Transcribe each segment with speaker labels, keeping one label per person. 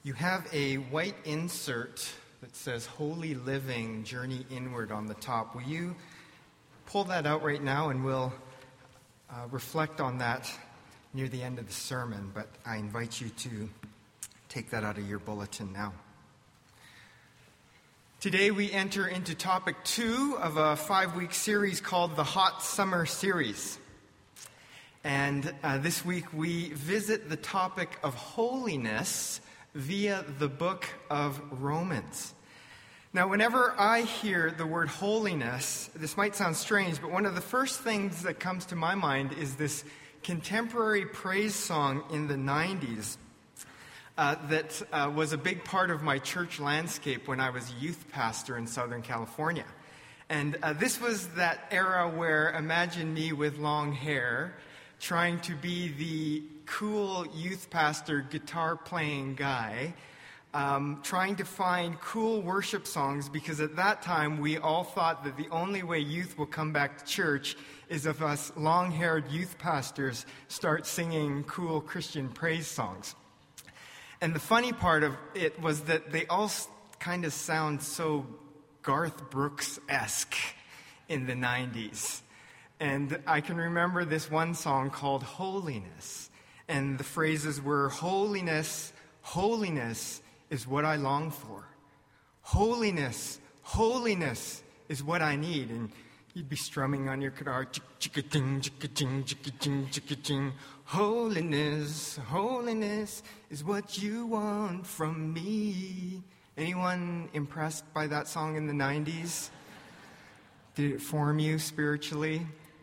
Speaker 1: You have a white insert that says Holy Living Journey Inward on the top. Will you pull that out right now, and we'll reflect on that near the end of the sermon, but I invite you to take that out of your bulletin now. Today we enter into topic 2 of a 5-week series called the Hot Summer Series. And this week we visit the topic of holiness via the book of Romans. Now, whenever I hear the word holiness, this might sound strange, but one of the first things that comes to my mind is this contemporary praise song in the 90s that was a big part of my church landscape when I was a youth pastor in Southern California. And this was that era where imagine me with long hair trying to be the cool youth pastor guitar-playing guy, trying to find cool worship songs, because at that time we all thought that the only way youth will come back to church is if us long-haired youth pastors start singing cool Christian praise songs. And the funny part of it was that they all kind of sound so Garth Brooks-esque in the 90s. And I can remember this one song called Holiness. And the phrases were, holiness, holiness is what I long for. Holiness, holiness is what I need. And you'd be strumming on your guitar, chick-a-ting, chick-a-ting, chick-a-ting, chick-a-ting. Holiness, holiness is what you want from me. Anyone impressed by that song in the 90s? Did it form you spiritually?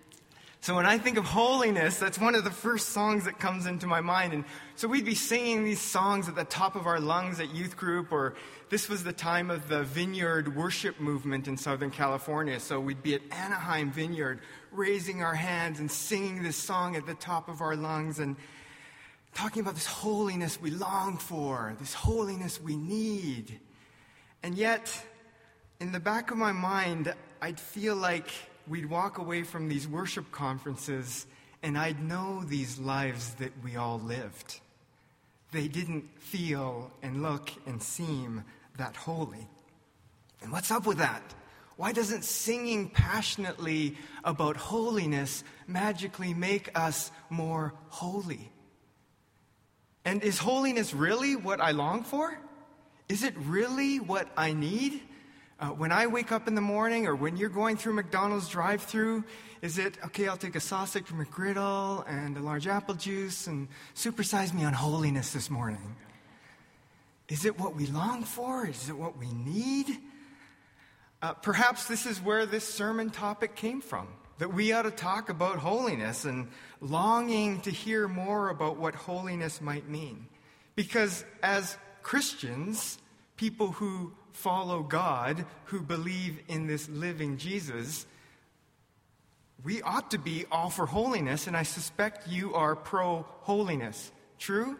Speaker 1: So when I think of holiness, that's one of the first songs that comes into my mind. And so we'd be singing these songs at the top of our lungs at youth group, or this was the time of the Vineyard worship movement in Southern California. So we'd be at Anaheim Vineyard, raising our hands and singing this song at the top of our lungs and talking about this holiness we long for, this holiness we need. And yet, in the back of my mind, I'd feel like we'd walk away from these worship conferences and I'd know these lives that we all lived. They didn't feel and look and seem that holy. And what's up with that? Why doesn't singing passionately about holiness magically make us more holy? And is holiness really what I long for? Is it really what I need? When I wake up in the morning, or when you're going through McDonald's drive-thru, is it, okay, I'll take a sausage McGriddle and a large apple juice and supersize me on holiness this morning? Is it what we long for? Is it what we need? Perhaps this is where this sermon topic came from, that we ought to talk about holiness and longing to hear more about what holiness might mean. Because as Christians, people who follow God, who believe in this living Jesus, we ought to be all for holiness, and I suspect you are pro-holiness. True?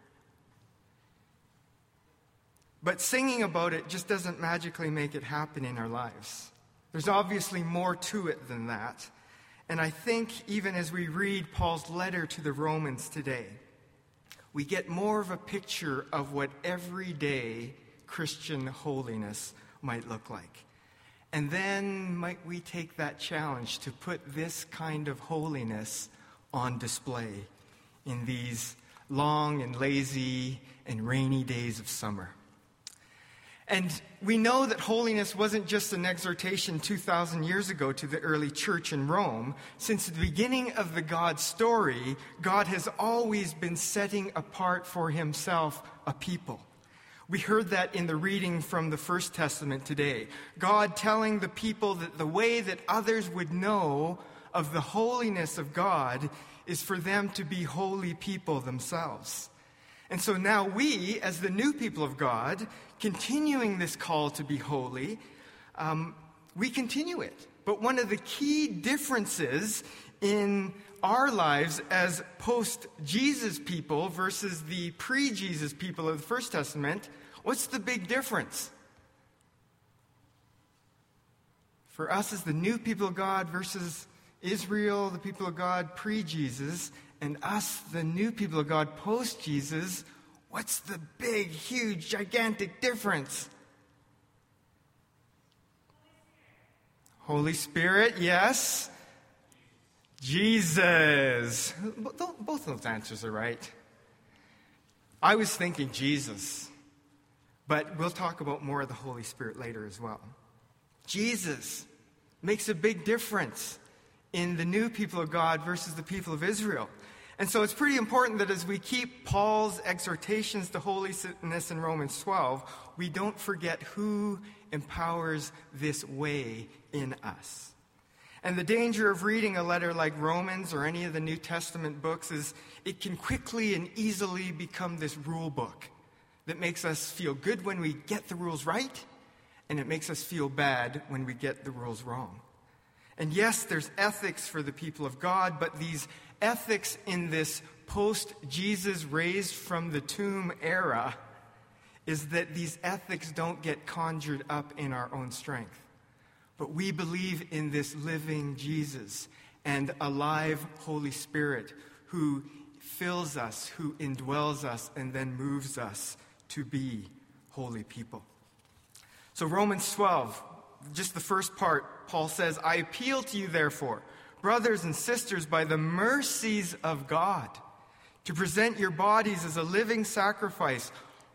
Speaker 1: But singing about it just doesn't magically make it happen in our lives. There's obviously more to it than that. And I think even as we read Paul's letter to the Romans today, we get more of a picture of what everyday Christian holiness might look like. And then might we take that challenge to put this kind of holiness on display in these long and lazy and rainy days of summer. And we know that holiness wasn't just an exhortation 2,000 years ago to the early church in Rome. Since the beginning of the God story, God has always been setting apart for himself a people. We heard that in the reading from the First Testament today. God telling the people that the way that others would know of the holiness of God is for them to be holy people themselves. And so now we, as the new people of God, continuing this call to be holy, we continue it. But one of the key differences in our lives as post-Jesus people versus the pre-Jesus people of the First Testament, what's the big difference? For us as the new people of God versus Israel, the people of God pre-Jesus, and us, the new people of God post-Jesus, What's the big, huge, gigantic difference? Holy Spirit, yes. Jesus. Both of those answers are right. I was thinking Jesus, but we'll talk about more of the Holy Spirit later as well. Jesus makes a big difference in the new people of God versus the people of Israel. And so it's pretty important that as we keep Paul's exhortations to holiness in Romans 12, we don't forget who empowers this way in us. And the danger of reading a letter like Romans or any of the New Testament books is it can quickly and easily become this rule book that makes us feel good when we get the rules right, and it makes us feel bad when we get the rules wrong. And yes, there's ethics for the people of God, but these ethics in this post-Jesus raised from the tomb era is that these ethics don't get conjured up in our own strength. But we believe in this living Jesus and alive Holy Spirit who fills us, who indwells us, and then moves us to be holy people. So Romans 12, just the first part, Paul says, I appeal to you, therefore, brothers and sisters, by the mercies of God, to present your bodies as a living sacrifice,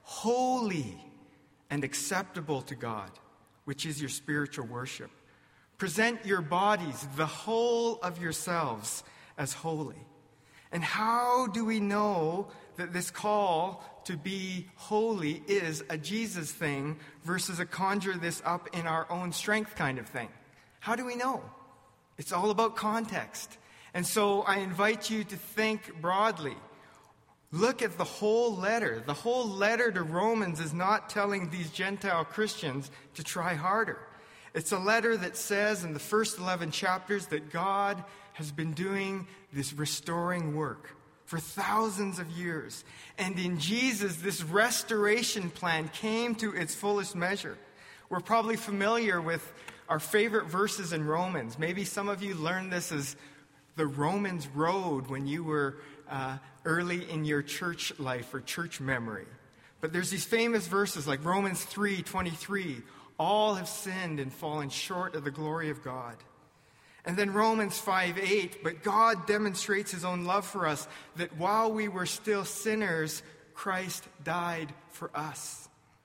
Speaker 1: holy and acceptable to God, which is your spiritual worship. Present your bodies, the whole of yourselves, as holy. And how do we know that this call to be holy is a Jesus thing versus a conjure this up in our own strength kind of thing? How do we know? It's all about context. And so I invite you to think broadly. Look at the whole letter. The whole letter to Romans is not telling these Gentile Christians to try harder. It's a letter that says in the first 11 chapters that God has been doing this restoring work for thousands of years. And in Jesus, this restoration plan came to its fullest measure. We're probably familiar with our favorite verses in Romans. Maybe some of you learned this as the Romans Road when you were early in your church life or church memory. But there's these famous verses like Romans 3:23. All have sinned and fallen short of the glory of God. And then Romans 5:8, but God demonstrates his own love for us, that while we were still sinners, Christ died for us.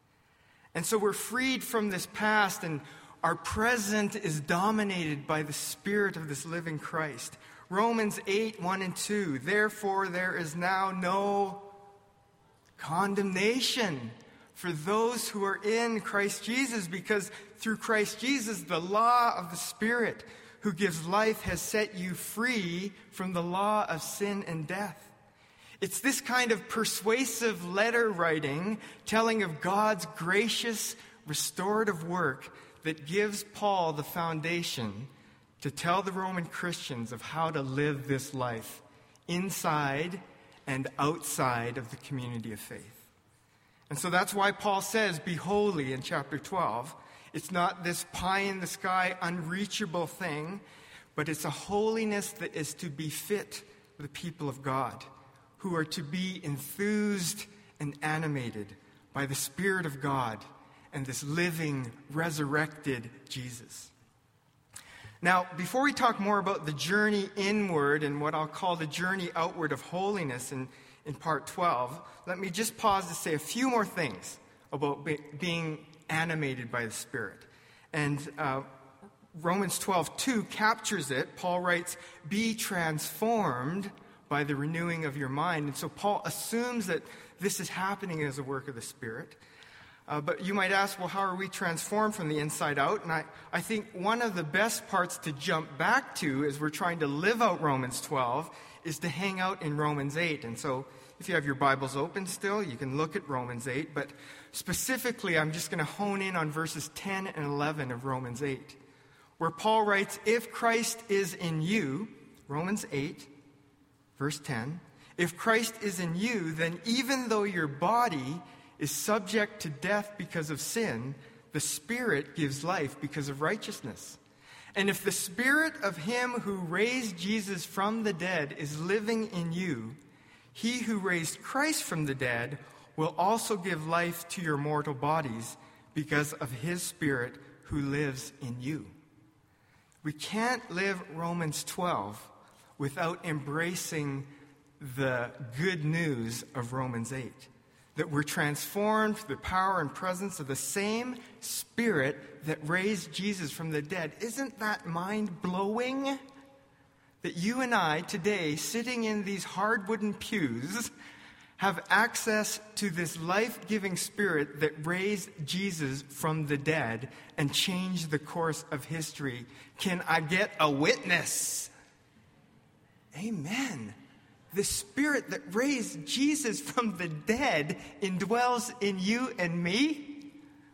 Speaker 1: And so we're freed from this past, and our present is dominated by the Spirit of this living Christ. Romans 8:1 and 2, therefore there is now no condemnation for those who are in Christ Jesus, because through Christ Jesus, the law of the Spirit who gives life has set you free from the law of sin and death. It's this kind of persuasive letter writing, telling of God's gracious, restorative work, that gives Paul the foundation to tell the Roman Christians of how to live this life inside and outside of the community of faith. And so that's why Paul says, be holy in chapter 12. It's not this pie-in-the-sky, unreachable thing, but it's a holiness that is to befit the people of God, who are to be enthused and animated by the Spirit of God and this living, resurrected Jesus. Now, before we talk more about the journey inward and what I'll call the journey outward of holiness in part 12, let me just pause to say a few more things about being animated by the Spirit. And Romans 12:2 captures it. Paul writes, be transformed by the renewing of your mind. And so Paul assumes that this is happening as a work of the Spirit. But you might ask, well, how are we transformed from the inside out? And I think one of the best parts to jump back to as we're trying to live out Romans 12 is to hang out in Romans 8. And so if you have your Bibles open still, you can look at Romans 8. But specifically, I'm just going to hone in on verses 10 and 11 of Romans 8, where Paul writes, if Christ is in you, Romans 8, verse 10, if Christ is in you, then even though your body is subject to death because of sin, the Spirit gives life because of righteousness. And if the Spirit of him who raised Jesus from the dead is living in you, he who raised Christ from the dead will also give life to your mortal bodies because of his Spirit who lives in you. We can't live Romans 12 without embracing the good news of Romans 8, that we're transformed through the power and presence of the same Spirit that raised Jesus from the dead. Isn't that mind-blowing? That you and I today, sitting in these hard wooden pews, have access to this life-giving Spirit that raised Jesus from the dead and changed the course of history. Can I get a witness? Amen. The Spirit that raised Jesus from the dead indwells in you and me.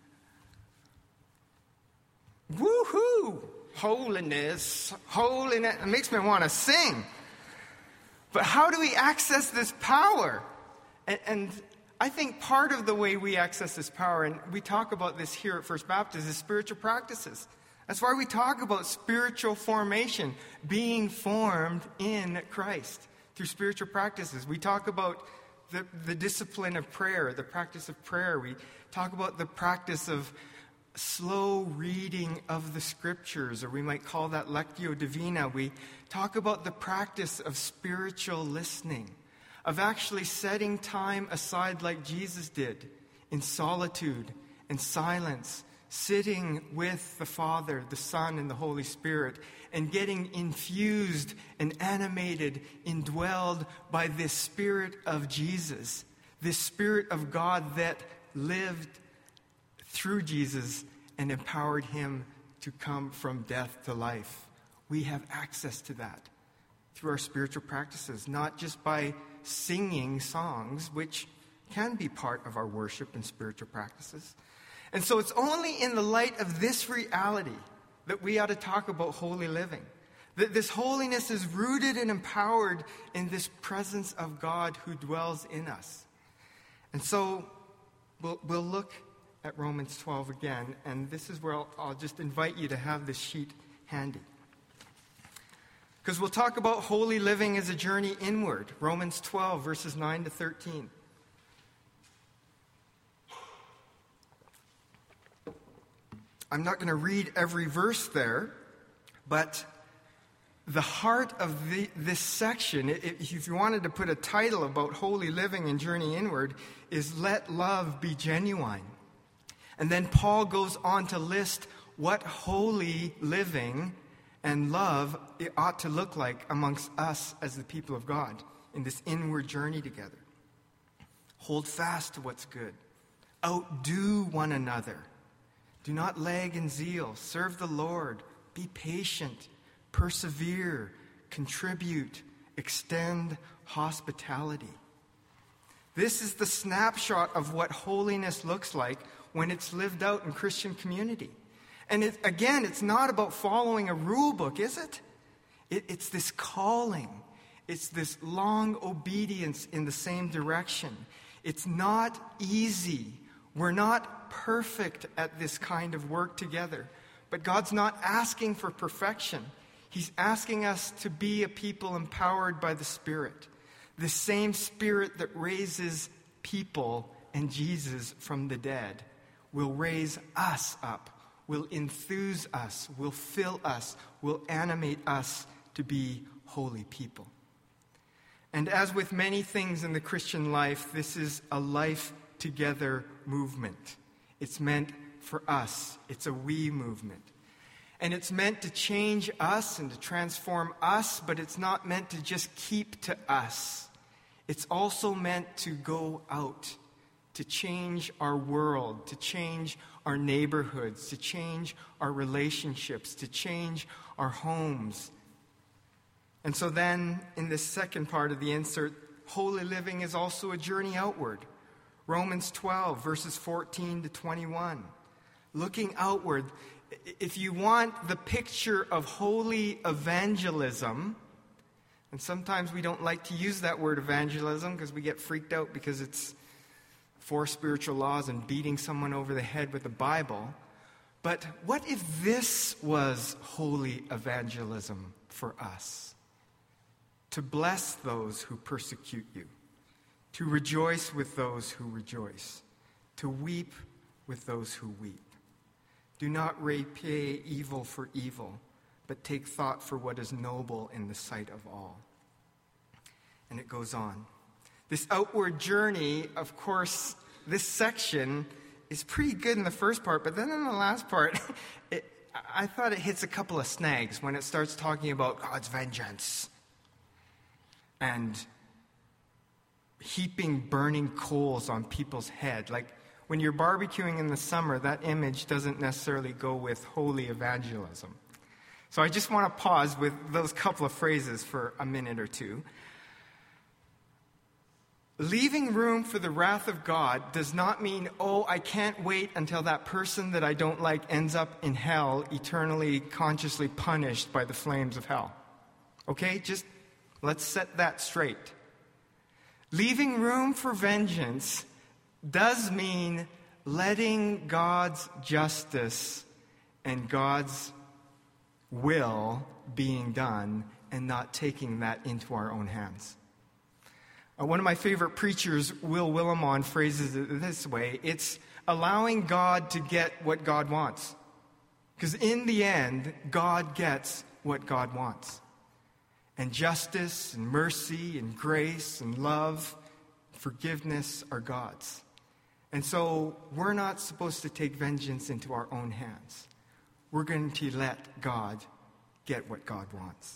Speaker 1: Woohoo! Holiness, holiness. It makes me want to sing. But how do we access this power? And I think part of the way we access this power, and we talk about this here at First Baptist, is spiritual practices. That's why we talk about spiritual formation, being formed in Christ through spiritual practices. We talk about the discipline of prayer, the practice of prayer. We talk about the practice of slow reading of the Scriptures, or we might call that Lectio Divina. We talk about the practice of spiritual listening, of actually setting time aside like Jesus did, in solitude and silence, sitting with the Father, the Son, and the Holy Spirit, and getting infused and animated, indwelled by this Spirit of Jesus, this Spirit of God that lived through Jesus and empowered him to come from death to life. We have access to that through our spiritual practices, not just by singing songs, which can be part of our worship and spiritual practices. And so it's only in the light of this reality that we ought to talk about holy living. That this holiness is rooted and empowered in this presence of God who dwells in us. And so we'll look at Romans 12 again, and this is where I'll just invite you to have this sheet handy. Because we'll talk about holy living as a journey inward. Romans 12, verses 9 to 13. I'm not going to read every verse there, but the heart of this section, if you wanted to put a title about holy living and journey inward, is Let Love Be Genuine. And then Paul goes on to list what holy living and love it ought to look like amongst us as the people of God in this inward journey together. Hold fast to what's good. Outdo one another. Do not lag in zeal. Serve the Lord. Be patient. Persevere. Contribute. Extend hospitality. This is the snapshot of what holiness looks like when it's lived out in Christian community. And again, it's not about following a rule book, is it? It's this calling. It's this long obedience in the same direction. It's not easy. We're not perfect at this kind of work together. But God's not asking for perfection. He's asking us to be a people empowered by the Spirit. The same Spirit that raises people and Jesus from the dead will raise us up, will enthuse us, will fill us, will animate us to be holy people. And as with many things in the Christian life, this is a life together movement. It's meant for us. It's a we movement. And it's meant to change us and to transform us, but it's not meant to just keep to us. It's also meant to go out, to change our world, to change our neighborhoods, to change our relationships, to change our homes. And so then, in this second part of the insert, holy living is also a journey outward. Romans 12, verses 14 to 21. Looking outward, if you want the picture of holy evangelism, and sometimes we don't like to use that word evangelism because we get freaked out because it's 4 spiritual laws and beating someone over the head with the Bible. But what if this was holy evangelism for us? To bless those who persecute you, to rejoice with those who rejoice, to weep with those who weep. Do not repay evil for evil, but take thought for what is noble in the sight of all. And it goes on. This outward journey, of course, this section is pretty good in the first part, but then in the last part, I thought it hits a couple of snags when it starts talking about God's vengeance and heaping burning coals on people's head. Like when you're barbecuing in the summer, that image doesn't necessarily go with holy evangelism. So I just want to pause with those couple of phrases for a minute or two. Leaving room for the wrath of God does not mean, I can't wait until that person that I don't like ends up in hell, eternally, consciously punished by the flames of hell. Okay, just let's set that straight. Leaving room for vengeance does mean letting God's justice and God's will being done and not taking that into our own hands. One of my favorite preachers, Will Willimon, phrases it this way: it's allowing God to get what God wants. Because in the end, God gets what God wants. And justice and mercy and grace and love, forgiveness are God's. And so we're not supposed to take vengeance into our own hands. We're going to let God get what God wants.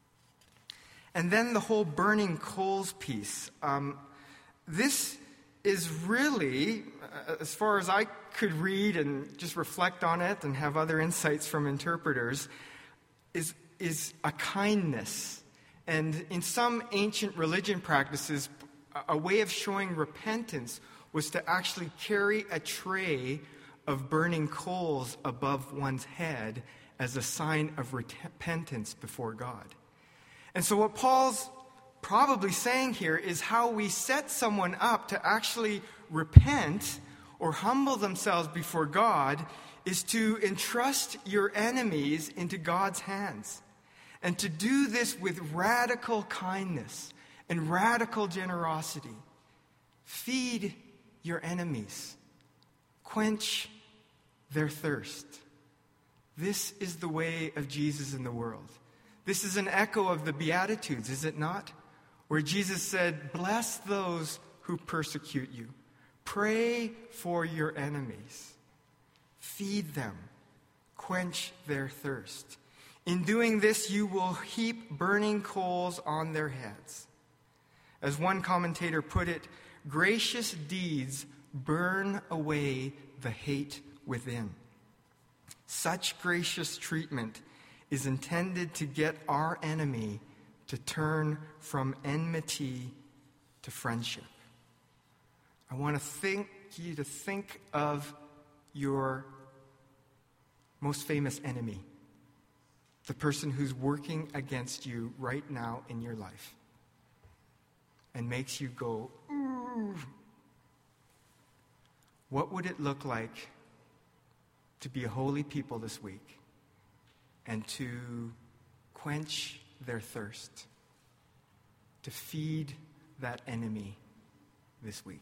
Speaker 1: And then the whole burning coals piece. This is really, as far as I could read and just reflect on it and have other insights from interpreters, is a kindness. And in some ancient religion practices, a way of showing repentance was to actually carry a tray of burning coals above one's head as a sign of repentance before God. And so what Paul's probably saying here is how we set someone up to actually repent or humble themselves before God is to entrust your enemies into God's hands. And to do this with radical kindness and radical generosity. Feed your enemies. Quench their thirst. This is the way of Jesus in the world. This is an echo of the Beatitudes, is it not? Where Jesus said, bless those who persecute you. Pray for your enemies. Feed them. Quench their thirst. In doing this, you will heap burning coals on their heads. As one commentator put it, gracious deeds burn away the hate within. Such gracious treatment is intended to get our enemy to turn from enmity to friendship. I want you to think of your most famous enemy, the person who's working against you right now in your life and makes you go, ooh. What would it look like to be a holy people this week and to quench their thirst, to feed that enemy this week?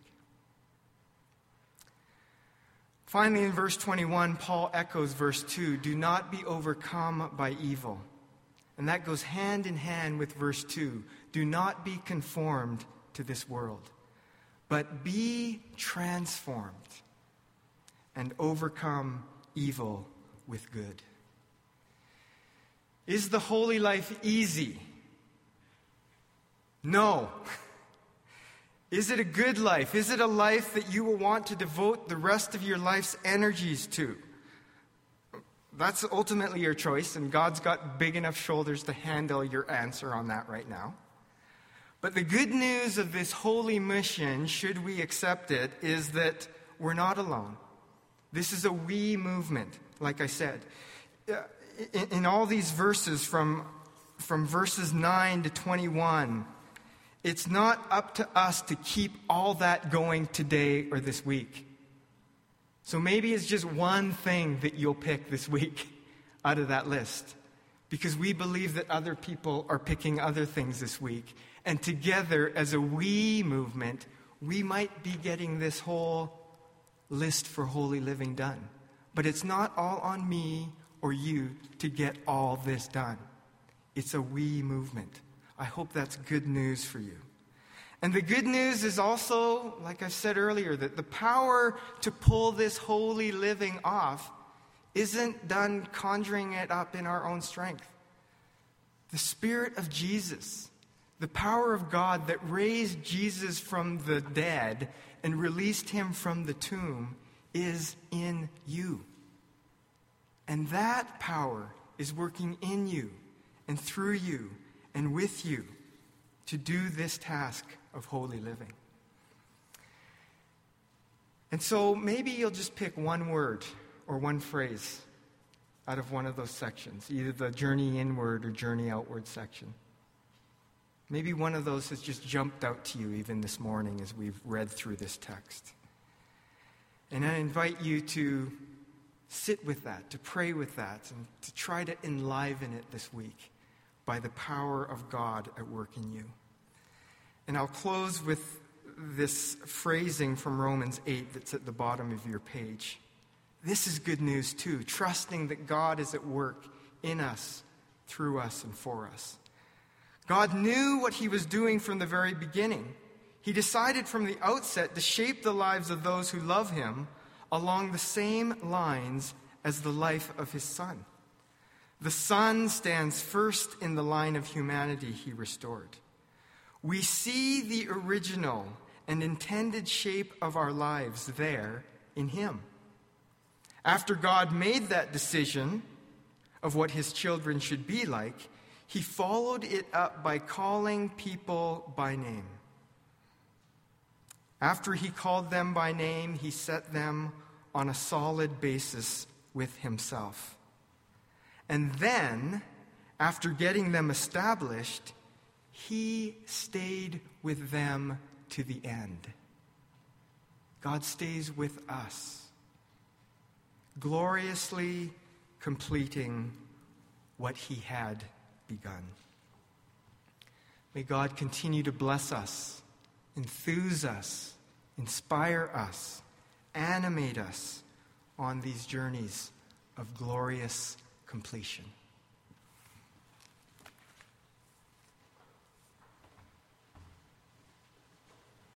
Speaker 1: Finally, in verse 21, Paul echoes verse 2, do not be overcome by evil. And that goes hand in hand with verse 2, do not be conformed to this world, but be transformed and overcome evil with good. Is the holy life easy? No. Is it a good life? Is it a life that you will want to devote the rest of your life's energies to? That's ultimately your choice, and God's got big enough shoulders to handle your answer on that right now. But the good news of this holy mission, should we accept it, is that we're not alone. This is a we movement, like I said. In all these verses, from verses 9 to 21, it's not up to us to keep all that going today or this week. So maybe it's just one thing that you'll pick this week out of that list. because we believe that other people are picking other things this week. And together, as a we movement, we might be getting this whole list for holy living done. But it's not all on me or you to get all this done. It's a we movement. I hope that's good news for you. And the good news is also, like I said earlier, that the power to pull this holy living off isn't done conjuring it up in our own strength. The Spirit of Jesus, the power of God that raised Jesus from the dead and released him from the tomb, is in you. And that power is working in you and through you and with you to do this task of holy living. And so maybe you'll just pick one word or one phrase out of one of those sections, either the journey inward or journey outward section. Maybe one of those has just jumped out to you even this morning as we've read through this text. And I invite you to sit with that, to pray with that, and to try to enliven it this week by the power of God at work in you. And I'll close with this phrasing from Romans 8 that's at the bottom of your page. This is good news too, trusting that God is at work in us, through us, and for us. God knew what he was doing from the very beginning. He decided from the outset to shape the lives of those who love him along the same lines as the life of his Son. The Son stands first in the line of humanity he restored. We see the original and intended shape of our lives there in him. After God made that decision of what his children should be like, he followed it up by calling people by name. After he called them by name, he set them on a solid basis with himself. And then, after getting them established, he stayed with them to the end. God stays with us, gloriously completing what he had begun. May God continue to bless us, enthuse us, inspire us, animate us on these journeys of glorious completion.